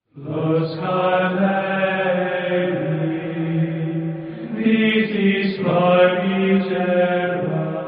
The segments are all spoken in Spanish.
Los Galilei, vitis magiterba.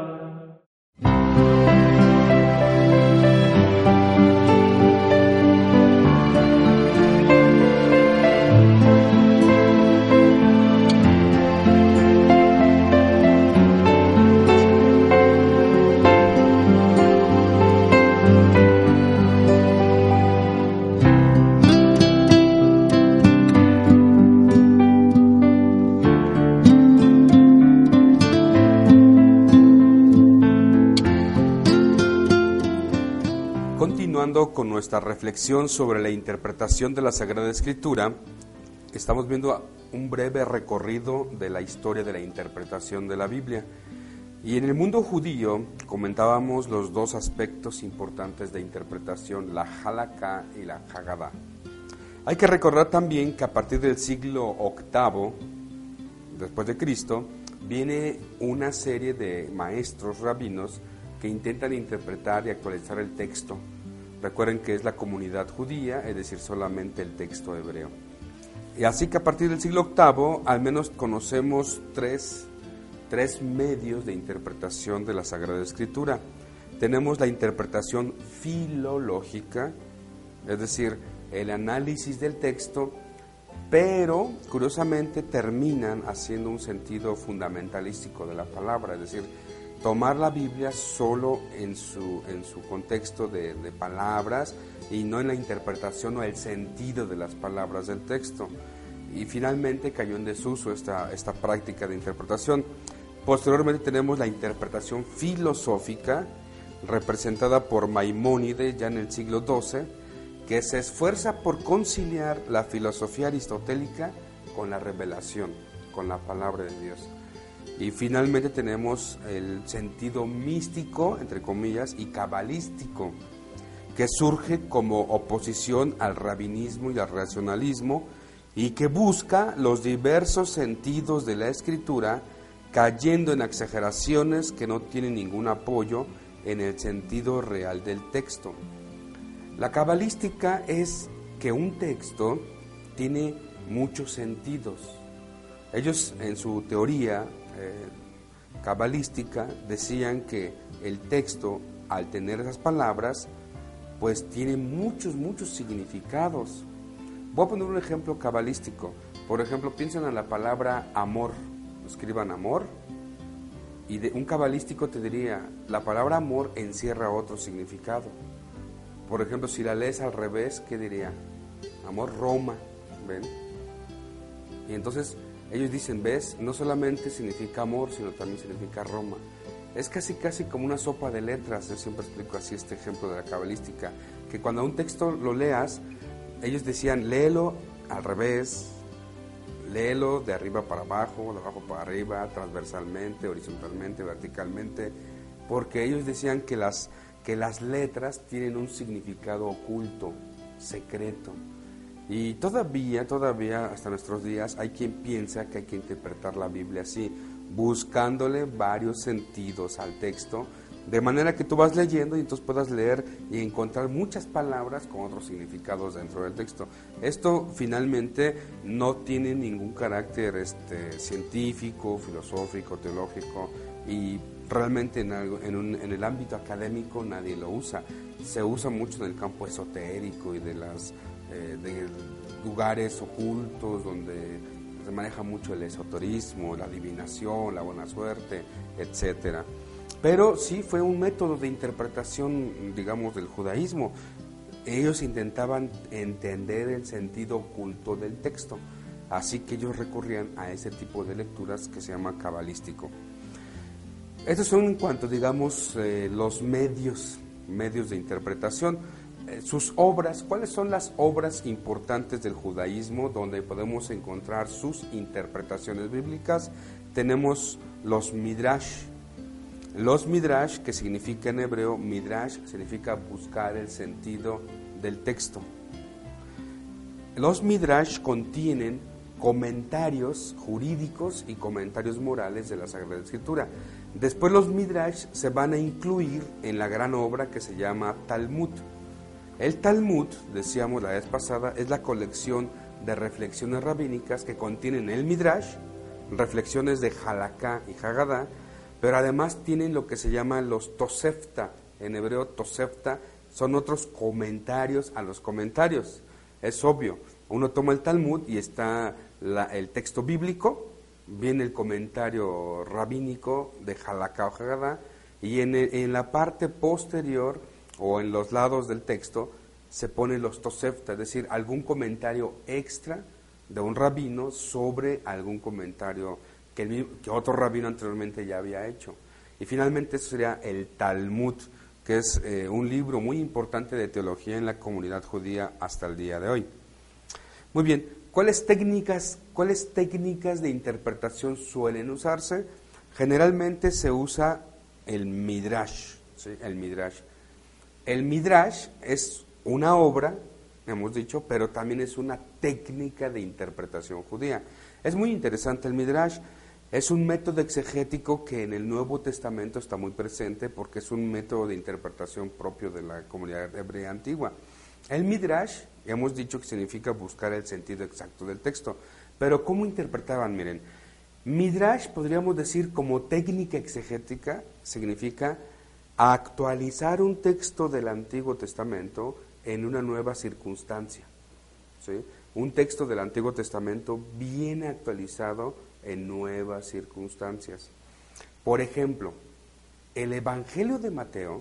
Continuando con nuestra reflexión sobre la interpretación de la Sagrada Escritura, estamos viendo un breve recorrido de la historia de la interpretación de la Biblia. Y en el mundo judío comentábamos los dos aspectos importantes de interpretación, la Halakha y la Haggadah. Hay que recordar también que a partir del siglo VIII después de Cristo viene una serie de maestros rabinos que intentan interpretar y actualizar el texto. Recuerden que es la comunidad judía, es decir, solamente el texto hebreo. Y así que a partir del siglo VIII, al menos conocemos tres medios de interpretación de la Sagrada Escritura. Tenemos la interpretación filológica, es decir, el análisis del texto, pero curiosamente terminan haciendo un sentido fundamentalístico de la palabra, es decir, tomar la Biblia solo en su contexto de palabras y no en la interpretación o el sentido de las palabras del texto. Y finalmente cayó en desuso esta práctica de interpretación. Posteriormente tenemos la interpretación filosófica, representada por Maimónides ya en el siglo XII, que se esfuerza por conciliar la filosofía aristotélica con la revelación, con la palabra de Dios. Y finalmente tenemos el sentido místico, entre comillas, y cabalístico, que surge como oposición al rabinismo y al racionalismo y que busca los diversos sentidos de la Escritura, cayendo en exageraciones que no tienen ningún apoyo en el sentido real del texto. La cabalística es que un texto tiene muchos sentidos. Ellos en su teoría cabalística decían que el texto, al tener esas palabras, pues tiene muchos significados. Voy a poner un ejemplo cabalístico. Por ejemplo, piensen en la palabra amor, escriban amor, y un cabalístico te diría, la palabra amor encierra otro significado. Por ejemplo, si la lees al revés, ¿qué diría? Amor Roma, ¿ven? Y entonces ellos dicen, ¿ves? No solamente significa amor, sino también significa Roma. Es casi como una sopa de letras. Yo siempre explico así este ejemplo de la cabalística, que cuando un texto lo leas, ellos decían, léelo al revés, léelo de arriba para abajo, de abajo para arriba, transversalmente, horizontalmente, verticalmente, porque ellos decían que las letras tienen un significado oculto, secreto. Y todavía hasta nuestros días hay quien piensa que hay que interpretar la Biblia así, buscándole varios sentidos al texto, de manera que tú vas leyendo y entonces puedas leer y encontrar muchas palabras con otros significados dentro del texto. Esto finalmente no tiene ningún carácter científico, filosófico, teológico, y realmente en el ámbito académico nadie lo usa. Se usa mucho en el campo esotérico y de lugares ocultos donde se maneja mucho el esoterismo, la adivinación, la buena suerte, etcétera. Pero sí fue un método de interpretación, digamos, del judaísmo. Ellos intentaban entender el sentido oculto del texto, así que ellos recurrían a ese tipo de lecturas que se llama cabalístico. Estos son en cuanto, digamos, los medios de interpretación. Sus obras, ¿cuáles son las obras importantes del judaísmo donde podemos encontrar sus interpretaciones bíblicas? Tenemos los Midrash. Los Midrash, que significa en hebreo, Midrash significa buscar el sentido del texto. Los Midrash contienen comentarios jurídicos y comentarios morales de la Sagrada Escritura. Después los Midrash se van a incluir en la gran obra que se llama Talmud. El Talmud, decíamos la vez pasada, es la colección de reflexiones rabínicas que contienen el Midrash, reflexiones de Halaká y Hagadá, pero además tienen lo que se llama los Tosefta. En hebreo, Tosefta son otros comentarios a los comentarios. Es obvio, uno toma el Talmud y está el texto bíblico, viene el comentario rabínico de Halaká o Hagadá, y en la parte posterior o en los lados del texto se ponen los Tosefta, es decir, algún comentario extra de un rabino sobre algún comentario que otro rabino anteriormente ya había hecho. Y finalmente eso sería el Talmud, que es un libro muy importante de teología en la comunidad judía hasta el día de hoy. Muy bien, ¿cuáles técnicas de interpretación suelen usarse? Generalmente se usa el Midrash, ¿sí? El Midrash. El Midrash es una obra, hemos dicho, pero también es una técnica de interpretación judía. Es muy interesante el Midrash. Es un método exegético que en el Nuevo Testamento está muy presente porque es un método de interpretación propio de la comunidad hebrea antigua. El Midrash, hemos dicho que significa buscar el sentido exacto del texto, pero ¿cómo interpretaban? Miren, Midrash podríamos decir como técnica exegética significa actualizar un texto del Antiguo Testamento en una nueva circunstancia, ¿sí? Un texto del Antiguo Testamento viene actualizado en nuevas circunstancias. Por ejemplo, el Evangelio de Mateo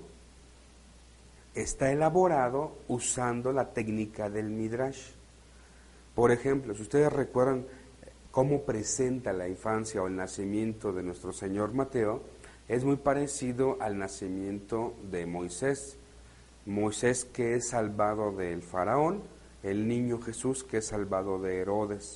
está elaborado usando la técnica del Midrash. Por ejemplo, si ustedes recuerdan cómo presenta la infancia o el nacimiento de nuestro Señor Mateo, es muy parecido al nacimiento de Moisés. Moisés que es salvado del faraón, el niño Jesús que es salvado de Herodes.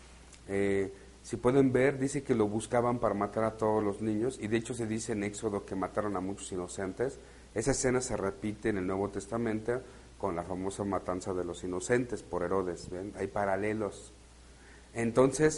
Si pueden ver, dice que lo buscaban para matar a todos los niños, y de hecho se dice en Éxodo que mataron a muchos inocentes. Esa escena se repite en el Nuevo Testamento con la famosa matanza de los inocentes por Herodes. ¿Ven? Hay paralelos. Entonces,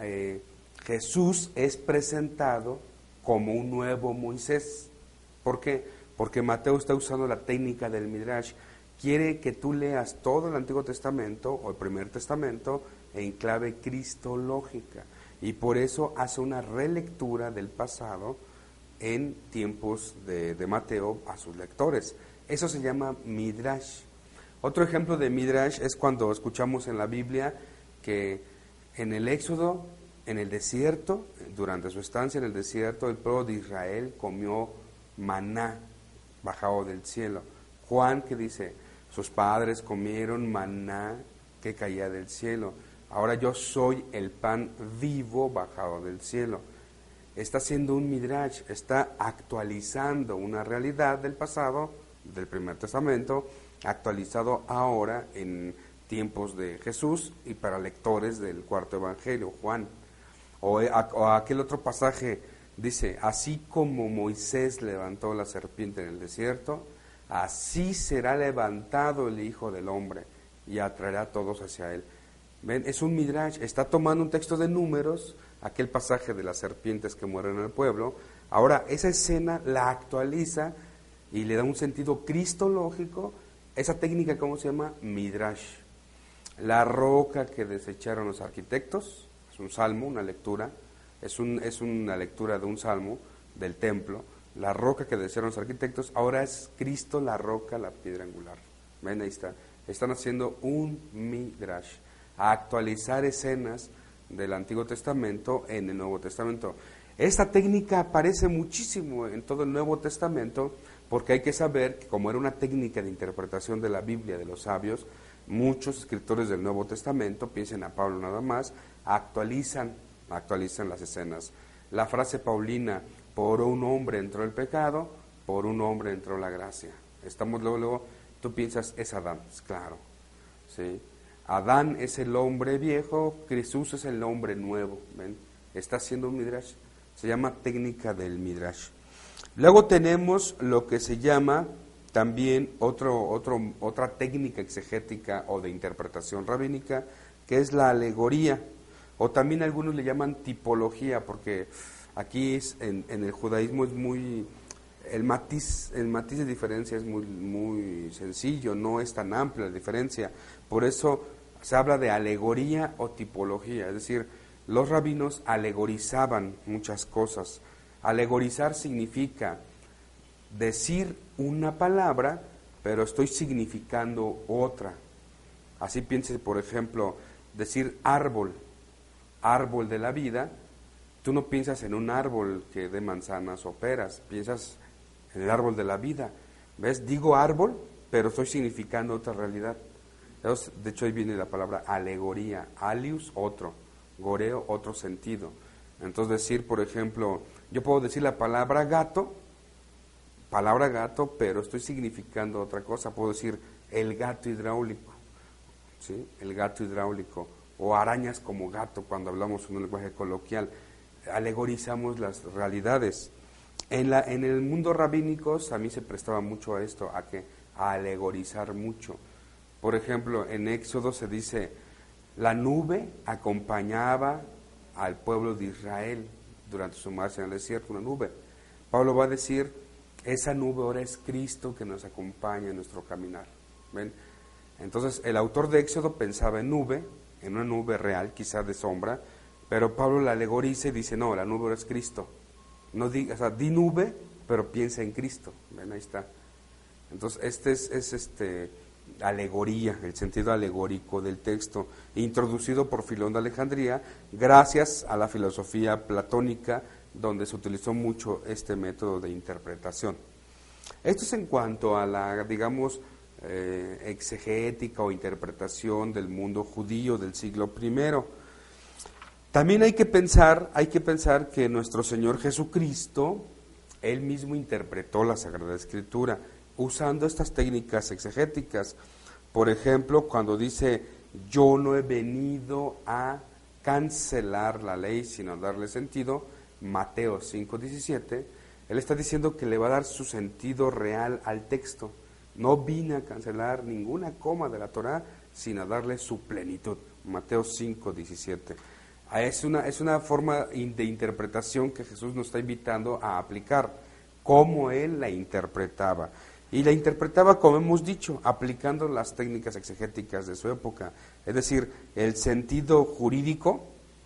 Jesús es presentado como un nuevo Moisés. ¿Por qué? Porque Mateo está usando la técnica del Midrash. Quiere que tú leas todo el Antiguo Testamento o el Primer Testamento en clave cristológica, y por eso hace una relectura del pasado en tiempos de Mateo a sus lectores. Eso se llama Midrash. Otro ejemplo de Midrash es cuando escuchamos en la Biblia que en el Éxodo, en el desierto, durante su estancia en el desierto, el pueblo de Israel comió maná bajado del cielo. Juan que dice, sus padres comieron maná que caía del cielo. Ahora yo soy el pan vivo bajado del cielo. Está haciendo un Midrash, está actualizando una realidad del pasado, del Primer Testamento, actualizado ahora en tiempos de Jesús y para lectores del cuarto Evangelio, Juan. O aquel otro pasaje dice, así como Moisés levantó la serpiente en el desierto, así será levantado el Hijo del Hombre y atraerá a todos hacia él. ¿Ven? Es un Midrash, está tomando un texto de Números, aquel pasaje de las serpientes que mueren en el pueblo. Ahora esa escena la actualiza y le da un sentido cristológico. Esa técnica, ¿cómo se llama? Midrash. La roca que desecharon los arquitectos, es un salmo, una lectura, es una lectura de un salmo del templo. La roca que desecharon los arquitectos, ahora es Cristo la roca, la piedra angular. ¿Ven? Ahí está. Están haciendo un Midrash, a actualizar escenas del Antiguo Testamento en el Nuevo Testamento. Esta técnica aparece muchísimo en todo el Nuevo Testamento, porque hay que saber que como era una técnica de interpretación de la Biblia de los sabios, muchos escritores del Nuevo Testamento, piensen a Pablo nada más, actualizan las escenas. La frase paulina, por un hombre entró el pecado, por un hombre entró la gracia. Estamos luego tú piensas, es Adán, es claro, ¿sí? Adán es el hombre viejo, Jesús es el hombre nuevo. ¿Ven? Está haciendo un Midrash, se llama técnica del Midrash. Luego tenemos lo que se llama también otra técnica exegética o de interpretación rabínica, que es la alegoría, o también algunos le llaman tipología, porque aquí en el judaísmo es muy el matiz de diferencia es muy sencillo, no es tan amplia la diferencia. Por eso se habla de alegoría o tipología, es decir, los rabinos alegorizaban muchas cosas. Alegorizar significa decir una palabra, pero estoy significando otra. Así piense, por ejemplo, decir árbol de la vida. Tú no piensas en un árbol que dé manzanas o peras, piensas en el árbol de la vida. ¿Ves? Digo árbol, pero estoy significando otra realidad. Entonces, de hecho, ahí viene la palabra alegoría. Alius, otro. Goreo, otro sentido. Entonces, decir, por ejemplo, yo puedo decir la palabra gato, pero estoy significando otra cosa. Puedo decir el gato hidráulico, ¿sí? El gato hidráulico. O arañas como gato, cuando hablamos en un lenguaje coloquial. Alegorizamos las realidades. En el mundo rabínico a mí se prestaba mucho a esto, a alegorizar mucho. Por ejemplo, en Éxodo se dice, la nube acompañaba al pueblo de Israel durante su marcha en el desierto, una nube. Pablo va a decir, esa nube ahora es Cristo que nos acompaña en nuestro caminar. ¿Ven? Entonces, el autor de Éxodo pensaba en una nube real, quizás de sombra, pero Pablo la alegoriza y dice, no, la nube ahora es Cristo. No di nube, pero piensa en Cristo. ¿Ven? Ahí está. Entonces, es alegoría, el sentido alegórico del texto, introducido por Filón de Alejandría, gracias a la filosofía platónica, donde se utilizó mucho este método de interpretación. Esto es en cuanto a la, digamos, exegética o interpretación del mundo judío del siglo I. También hay que pensar que nuestro Señor Jesucristo, Él mismo interpretó la Sagrada Escritura, usando estas técnicas exegéticas. Por ejemplo, cuando dice, yo no he venido a cancelar la ley, sino a darle sentido, Mateo 5:17, Él está diciendo que le va a dar su sentido real al texto. No vine a cancelar ninguna coma de la Torá, sino a darle su plenitud. Mateo 5:17. Es una forma de interpretación que Jesús nos está invitando a aplicar, como Él la interpretaba. Y la interpretaba, como hemos dicho, aplicando las técnicas exegéticas de su época. Es decir, el sentido jurídico,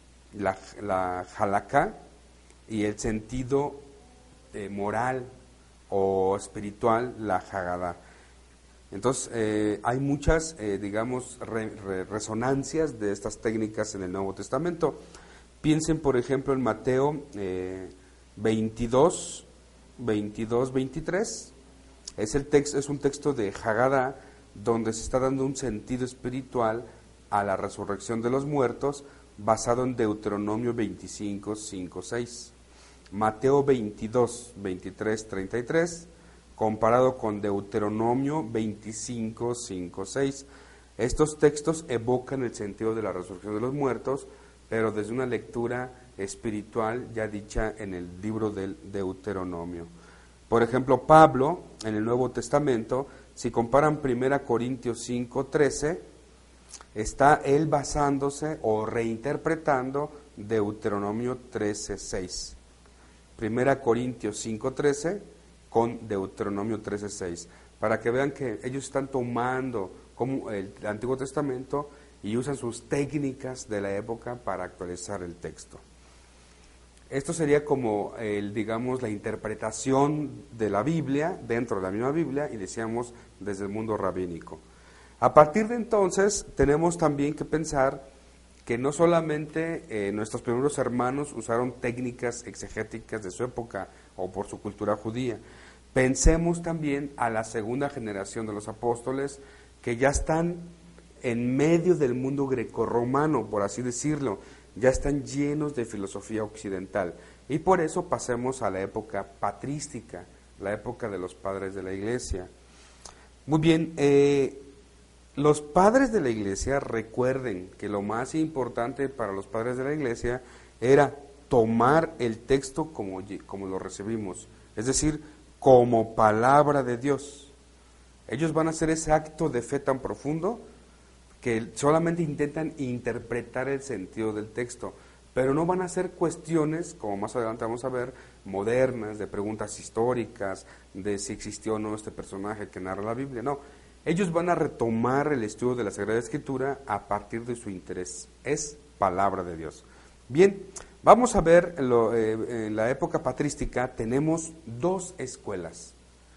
la halaká, y el sentido moral o espiritual, la hagadá. Entonces, hay muchas, digamos, resonancias de estas técnicas en el Nuevo Testamento. Piensen, por ejemplo, en Mateo 22, 23. Es un texto de Hagadá, donde se está dando un sentido espiritual a la resurrección de los muertos, basado en Deuteronomio 25, 5, 6. Mateo 22, 23, 33, comparado con Deuteronomio 25, 5, 6. Estos textos evocan el sentido de la resurrección de los muertos, pero desde una lectura espiritual ya dicha en el libro del Deuteronomio. Por ejemplo, Pablo, en el Nuevo Testamento, si comparan 1 Corintios 5, 13, está él basándose o reinterpretando Deuteronomio 13, 6. 1 Corintios 5, 13 con Deuteronomio 13, 6, para que vean que ellos están tomando como el Antiguo Testamento y usan sus técnicas de la época para actualizar el texto. Esto sería como, digamos, la interpretación de la Biblia, dentro de la misma Biblia, y decíamos desde el mundo rabínico. A partir de entonces, tenemos también que pensar que no solamente nuestros primeros hermanos usaron técnicas exegéticas de su época o por su cultura judía. Pensemos también a la segunda generación de los apóstoles, que ya están en medio del mundo grecorromano, por así decirlo, ya están llenos de filosofía occidental. Y por eso pasemos a la época patrística, la época de los padres de la Iglesia. Muy bien, los padres de la Iglesia, recuerden que lo más importante para los padres de la Iglesia era tomar el texto como lo recibimos, es decir, como palabra de Dios. Ellos van a hacer ese acto de fe tan profundo que solamente intentan interpretar el sentido del texto, pero no van a ser cuestiones, como más adelante vamos a ver, modernas, de preguntas históricas, de si existió o no este personaje que narra la Biblia, no. Ellos van a retomar el estudio de la Sagrada Escritura a partir de su interés, es palabra de Dios. Bien, vamos a ver, en la época patrística tenemos dos escuelas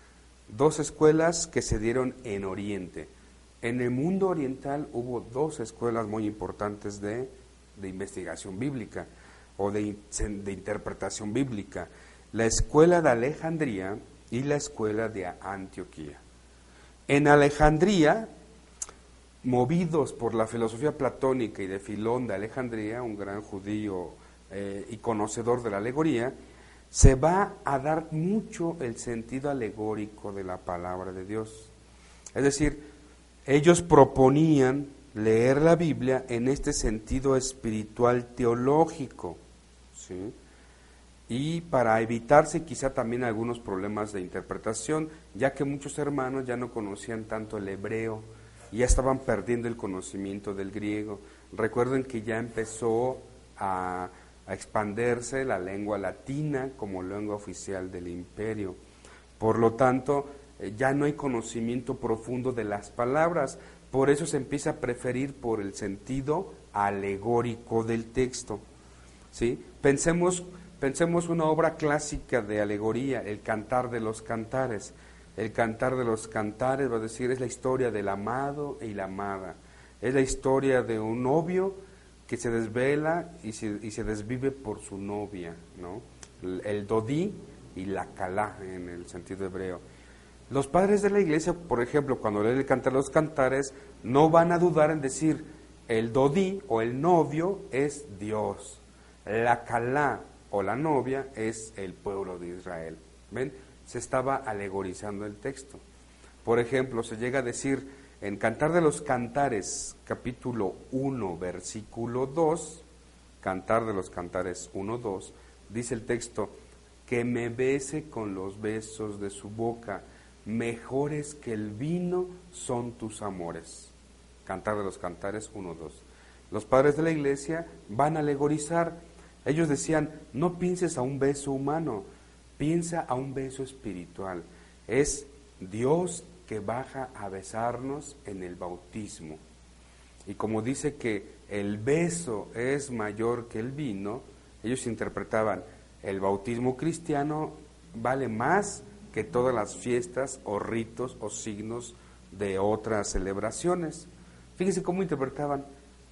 que se dieron en Oriente. En el mundo oriental hubo dos escuelas muy importantes de investigación bíblica o de interpretación bíblica, la escuela de Alejandría y la escuela de Antioquía. En Alejandría, movidos por la filosofía platónica y de Filón de Alejandría, un gran judío y conocedor de la alegoría, se va a dar mucho el sentido alegórico de la palabra de Dios. Es decir, ellos proponían leer la Biblia en este sentido espiritual teológico, ¿sí? Y para evitarse quizá también algunos problemas de interpretación, ya que muchos hermanos ya no conocían tanto el hebreo y ya estaban perdiendo el conocimiento del griego. Recuerden que ya empezó a expandirse la lengua latina como lengua oficial del imperio. Por lo tanto, ya no hay conocimiento profundo de las palabras, por eso se empieza a preferir por el sentido alegórico del texto, ¿sí? Pensemos una obra clásica de alegoría, el Cantar de los Cantares. El Cantar de los Cantares, va a decir, es la historia del amado y la amada. Es la historia de un novio que se desvela y se desvive por su novia, ¿no? El Dodí y la Calá en el sentido hebreo. Los padres de la iglesia, por ejemplo, cuando leen el Cantar de los Cantares, no van a dudar en decir, el Dodí o el novio es Dios, la Calá o la novia es el pueblo de Israel. ¿Ven? Se estaba alegorizando el texto. Por ejemplo, se llega a decir en Cantar de los Cantares, capítulo 1, versículo 2, Cantar de los Cantares 1, 2, dice el texto, que me bese con los besos de su boca, mejores que el vino son tus amores. Cantar de los Cantares 1, 2. Los padres de la iglesia van a alegorizar. Ellos decían, no pienses a un beso humano, piensa a un beso espiritual. Es Dios que baja a besarnos en el bautismo. Y como dice que el beso es mayor que el vino, ellos interpretaban, el bautismo cristiano vale más que todas las fiestas o ritos o signos de otras celebraciones. Fíjense cómo interpretaban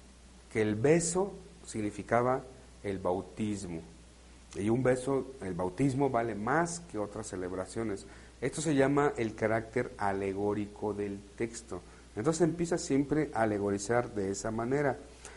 que el beso significaba el bautismo. Y un beso, el bautismo vale más que otras celebraciones. Esto se llama el carácter alegórico del texto. Entonces empieza siempre a alegorizar de esa manera.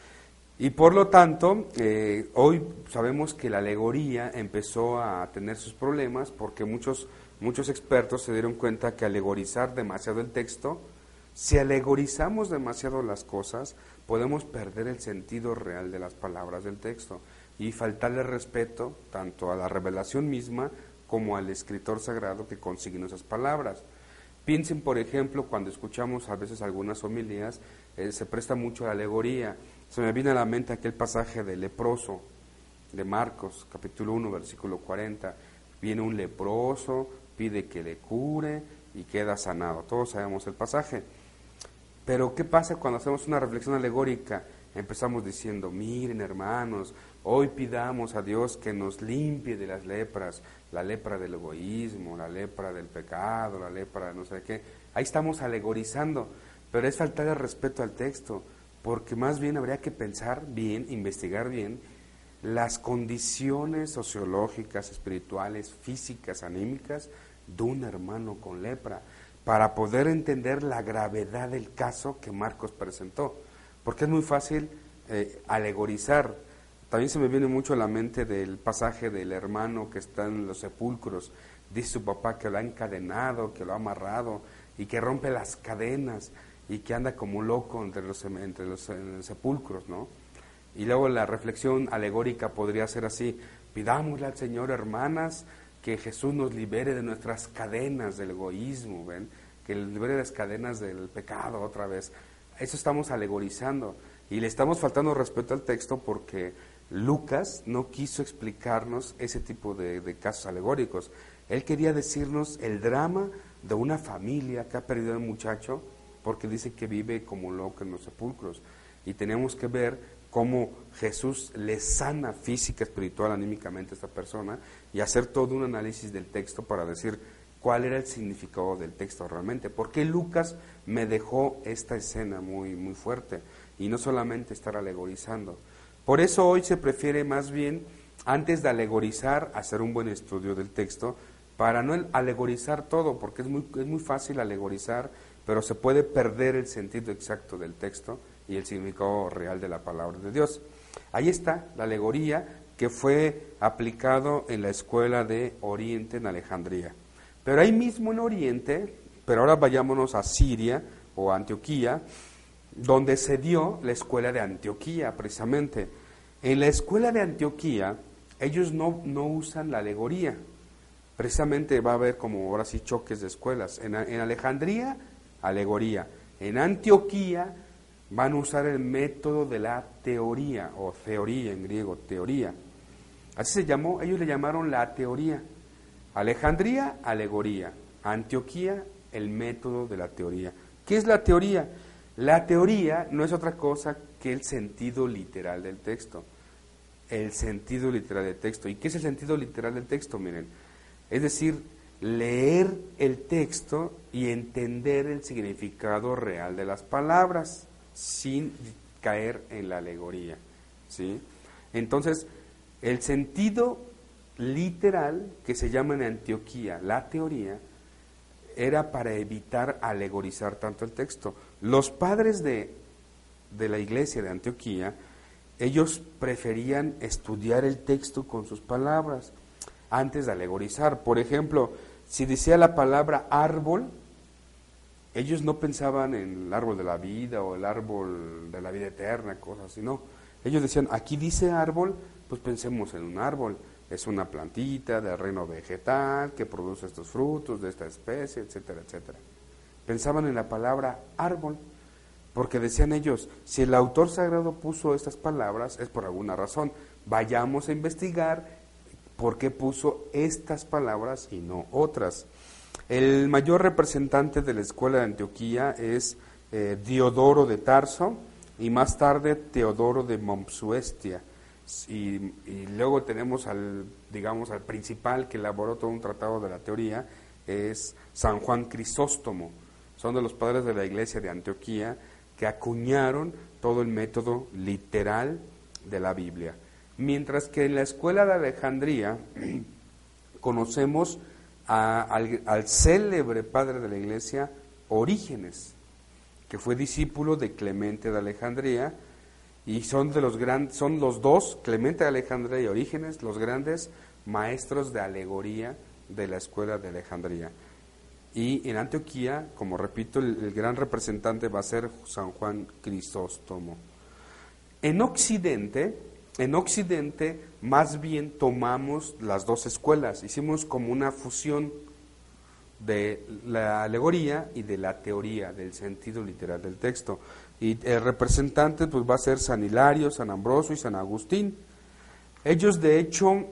Y por lo tanto, hoy sabemos que la alegoría empezó a tener sus problemas porque muchos expertos se dieron cuenta que alegorizar demasiado el texto, si alegorizamos demasiado las cosas, podemos perder el sentido real de las palabras del texto y faltarle respeto tanto a la revelación misma como al escritor sagrado que consignó esas palabras. Piensen, por ejemplo, cuando escuchamos a veces algunas homilías, se presta mucho a la alegoría. Se me viene a la mente aquel pasaje del leproso de Marcos, capítulo 1, versículo 40. Viene un leproso, pide que le cure y queda sanado. Todos sabemos el pasaje. Pero ¿qué pasa cuando hacemos una reflexión alegórica? Empezamos diciendo, miren hermanos, hoy pidamos a Dios que nos limpie de las lepras, la lepra del egoísmo, la lepra del pecado, la lepra de no sé qué. Ahí estamos alegorizando, pero es faltar el respeto al texto, porque más bien habría que pensar bien, investigar bien, las condiciones sociológicas, espirituales, físicas, anímicas de un hermano con lepra, para poder entender la gravedad del caso que Marcos presentó. Porque es muy fácil alegorizar. También se me viene mucho a la mente del pasaje del hermano que está en los sepulcros. Dice su papá que lo ha encadenado, que lo ha amarrado y que rompe las cadenas y que anda como loco entre los sepulcros, ¿no? Y luego la reflexión alegórica podría ser así: pidámosle al Señor, hermanas, que Jesús nos libere de nuestras cadenas del egoísmo, ¿ven? Que libere de las cadenas del pecado otra vez. Eso estamos alegorizando y le estamos faltando respeto al texto porque Lucas no quiso explicarnos ese tipo de casos alegóricos. Él quería decirnos el drama de una familia que ha perdido a un muchacho porque dice que vive como loco en los sepulcros. Y tenemos que ver cómo Jesús le sana física, espiritual, anímicamente a esta persona y hacer todo un análisis del texto para decir cuál era el significado del texto realmente. ¿Por qué Lucas me dejó esta escena muy, muy fuerte? Y no solamente estar alegorizando. Por eso hoy se prefiere más bien, antes de alegorizar, hacer un buen estudio del texto, para no alegorizar todo, porque es muy fácil alegorizar, pero se puede perder el sentido exacto del texto y el significado real de la palabra de Dios. Ahí está la alegoría que fue aplicado en la escuela de Oriente en Alejandría. Pero ahí mismo en Oriente, pero ahora vayámonos a Siria o Antioquía, donde se dio la escuela de Antioquía precisamente. En la escuela de Antioquía ellos no usan la alegoría, precisamente va a haber como ahora sí choques de escuelas. En Alejandría, alegoría. En Antioquía van a usar el método de la teoría, o teoría en griego, teoría. Así se llamó, ellos le llamaron la teoría. Alejandría, alegoría. Antioquía, el método de la teoría. ¿Qué es la teoría? La teoría no es otra cosa que el sentido literal del texto. El sentido literal del texto. ¿Y qué es el sentido literal del texto? Miren, es decir, leer el texto y entender el significado real de las palabras sin caer en la alegoría, ¿sí? Entonces, el sentido literal que se llama en Antioquía la teoría era para evitar alegorizar tanto el texto. Los padres de la iglesia de Antioquía, ellos preferían estudiar el texto con sus palabras antes de alegorizar. Por ejemplo, si decía la palabra árbol, ellos no pensaban en el árbol de la vida o el árbol de la vida eterna, cosas así, no. Ellos decían, aquí dice árbol, pues pensemos en un árbol. Es una plantita del reino vegetal que produce estos frutos de esta especie, etcétera, etcétera. Pensaban en la palabra árbol, porque decían ellos, si el autor sagrado puso estas palabras es por alguna razón. Vayamos a investigar por qué puso estas palabras y no otras. El mayor representante de la escuela de Antioquía es Diodoro de Tarso y más tarde Teodoro de Mopsuestia. Y luego tenemos al principal que elaboró todo un tratado de la teoría, es San Juan Crisóstomo. Son de los padres de la iglesia de Antioquía que acuñaron todo el método literal de la Biblia. Mientras que en la escuela de Alejandría conocemos al célebre padre de la iglesia, Orígenes, que fue discípulo de Clemente de Alejandría, y son los dos, Clemente de Alejandría y Orígenes, los grandes maestros de alegoría de la escuela de Alejandría. Y en Antioquía, como repito, el gran representante va a ser San Juan Crisóstomo. En Occidente más bien tomamos las dos escuelas, hicimos como una fusión de la alegoría y de la teoría, del sentido literal del texto. Y el representante pues va a ser San Hilario, San Ambrosio y San Agustín. Ellos de hecho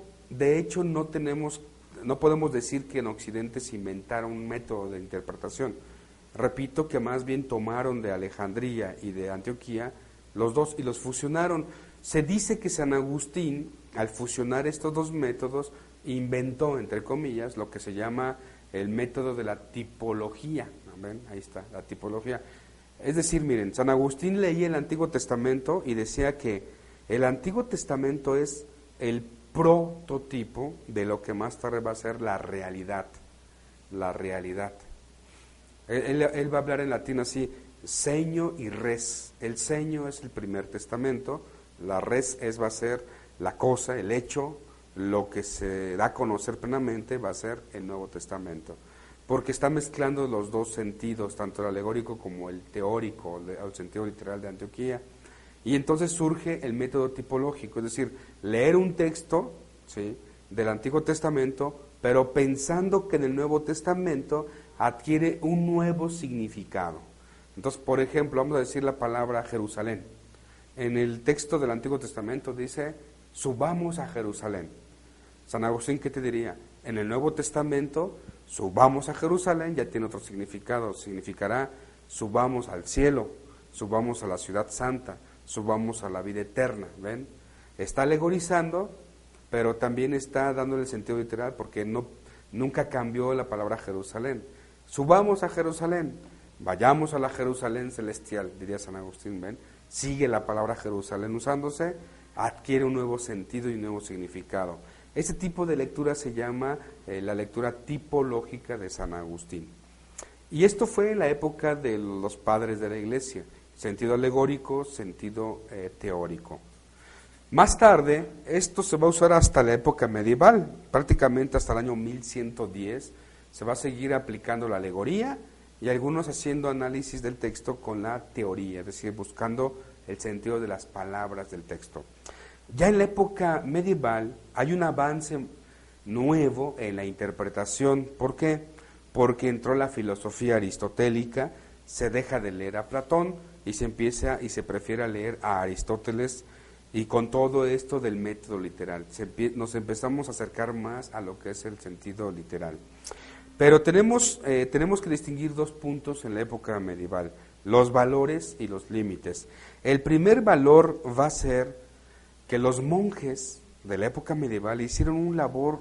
no podemos decir que en Occidente se inventaron un método de interpretación. Repito que más bien tomaron de Alejandría y de Antioquía los dos y los fusionaron. Se dice que San Agustín, al fusionar estos dos métodos, inventó, entre comillas, lo que se llama el método de la tipología. ¿Ven? Ahí está, la tipología. Es decir, miren, San Agustín leía el Antiguo Testamento y decía que el Antiguo Testamento es el prototipo de lo que más tarde va a ser la realidad. La realidad. Él va a hablar en latín así, segno y res. El segno es el primer testamento, la res va a ser la cosa, el hecho, lo que se da a conocer plenamente va a ser el Nuevo Testamento. Porque está mezclando los dos sentidos, tanto el alegórico como el teórico, el sentido literal de Antioquía. Y entonces surge el método tipológico, es decir, leer un texto, ¿sí?, del Antiguo Testamento, pero pensando que en el Nuevo Testamento adquiere un nuevo significado. Entonces, por ejemplo, vamos a decir la palabra Jerusalén. En el texto del Antiguo Testamento dice subamos a Jerusalén. San Agustín, ¿qué te diría? En el Nuevo Testamento, subamos a Jerusalén ya tiene otro significado, significará subamos al cielo, subamos a la ciudad santa, subamos a la vida eterna, ¿ven? Está alegorizando, pero también está dándole el sentido literal, porque nunca cambió la palabra Jerusalén. Subamos a Jerusalén, vayamos a la Jerusalén celestial, diría San Agustín, ¿ven? Sigue la palabra Jerusalén usándose, adquiere un nuevo sentido y un nuevo significado. Ese tipo de lectura se llama la lectura tipológica de San Agustín. Y esto fue en la época de los padres de la Iglesia, sentido alegórico, sentido teórico. Más tarde, esto se va a usar hasta la época medieval, prácticamente hasta el año 1110, se va a seguir aplicando la alegoría y algunos haciendo análisis del texto con la teoría, es decir, buscando el sentido de las palabras del texto. Ya en la época medieval hay un avance nuevo en la interpretación. ¿Por qué? Porque entró la filosofía aristotélica, se deja de leer a Platón y se prefiere leer a Aristóteles, y con todo esto del método literal nos empezamos a acercar más a lo que es el sentido literal. Pero tenemos que distinguir dos puntos en la época medieval: los valores y los límites. El primer valor va a ser que los monjes de la época medieval hicieron un labor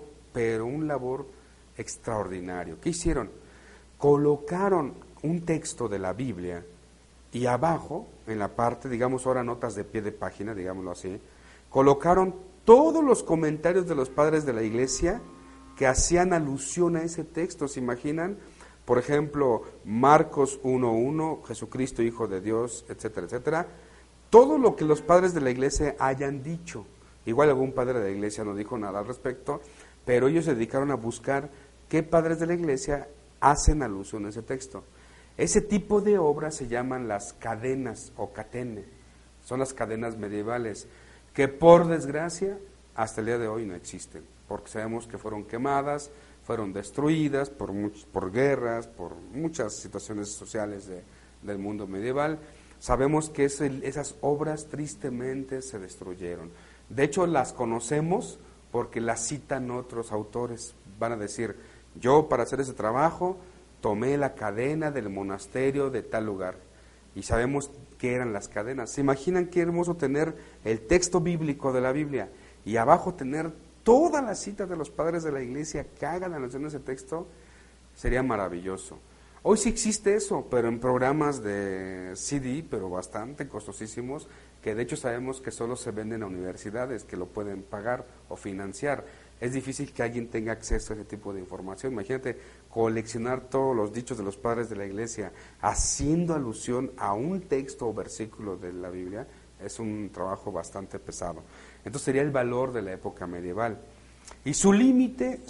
extraordinario. ¿Qué hicieron? Colocaron un texto de la Biblia y abajo, en la parte, digamos ahora notas de pie de página, digámoslo así, colocaron todos los comentarios de los padres de la Iglesia que hacían alusión a ese texto. ¿Se imaginan? Por ejemplo, Marcos 1:1, Jesucristo, Hijo de Dios, etcétera, etcétera. Todo lo que los padres de la Iglesia hayan dicho. Igual algún padre de la Iglesia no dijo nada al respecto, pero ellos se dedicaron a buscar qué padres de la Iglesia hacen alusión a ese texto. Ese tipo de obras se llaman las cadenas o catene. Son las cadenas medievales que, por desgracia, hasta el día de hoy no existen, porque sabemos que fueron quemadas, fueron destruidas por guerras, por muchas situaciones sociales del mundo medieval. Sabemos que esas obras tristemente se destruyeron. De hecho, las conocemos porque las citan otros autores. Van a decir, yo para hacer ese trabajo tomé la cadena del monasterio de tal lugar. Y sabemos qué eran las cadenas. ¿Se imaginan qué hermoso tener el texto bíblico de la Biblia y abajo tener todas las citas de los padres de la Iglesia que hagan alusión a ese texto? Sería maravilloso. Hoy sí existe eso, pero en programas de CD, pero bastante costosísimos, que de hecho sabemos que solo se venden a universidades que lo pueden pagar o financiar. Es difícil que alguien tenga acceso a ese tipo de información. Imagínate coleccionar todos los dichos de los padres de la Iglesia haciendo alusión a un texto o versículo de la Biblia. Es un trabajo bastante pesado. Entonces sería el valor de la época medieval. Y su límite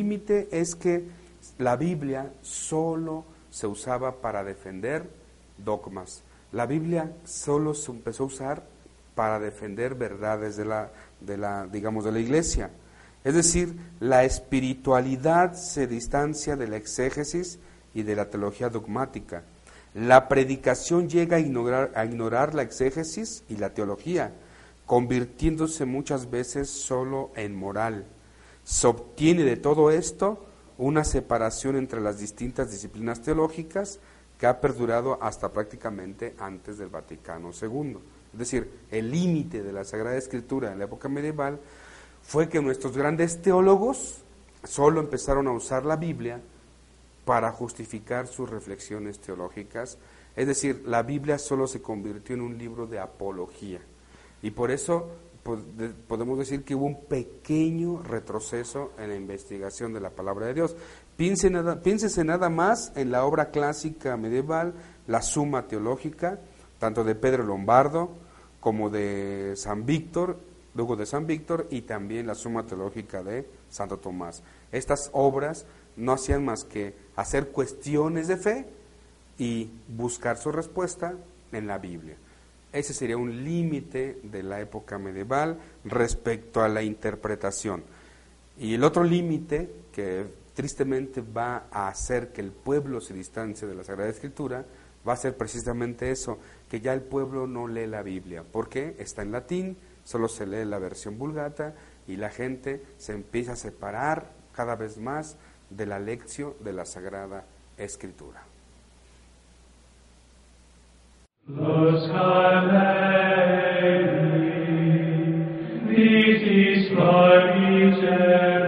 es que la Biblia solo se usaba para defender dogmas. La Biblia solo se empezó a usar para defender verdades de la Iglesia. Es decir, la espiritualidad se distancia de la exégesis y de la teología dogmática. La predicación llega a ignorar la exégesis y la teología, convirtiéndose muchas veces solo en moral. Se obtiene de todo esto una separación entre las distintas disciplinas teológicas que ha perdurado hasta prácticamente antes del Vaticano II. Es decir, el límite de la Sagrada Escritura en la época medieval fue que nuestros grandes teólogos solo empezaron a usar la Biblia para justificar sus reflexiones teológicas. Es decir, la Biblia solo se convirtió en un libro de apología. Y por eso podemos decir que hubo un pequeño retroceso en la investigación de la palabra de Dios. Piénsese nada más en la obra clásica medieval, la Suma Teológica, tanto de Pedro Lombardo como de San Víctor, luego de San Víctor, y también la Suma Teológica de Santo Tomás. Estas obras no hacían más que hacer cuestiones de fe y buscar su respuesta en la Biblia. Ese sería un límite de la época medieval respecto a la interpretación. Y el otro límite que tristemente va a hacer que el pueblo se distancie de la Sagrada Escritura va a ser precisamente eso, que ya el pueblo no lee la Biblia. ¿Por qué? Está en latín, solo se lee la versión Vulgata y la gente se empieza a separar cada vez más de la lección de la Sagrada Escritura. Los Galilei, ditis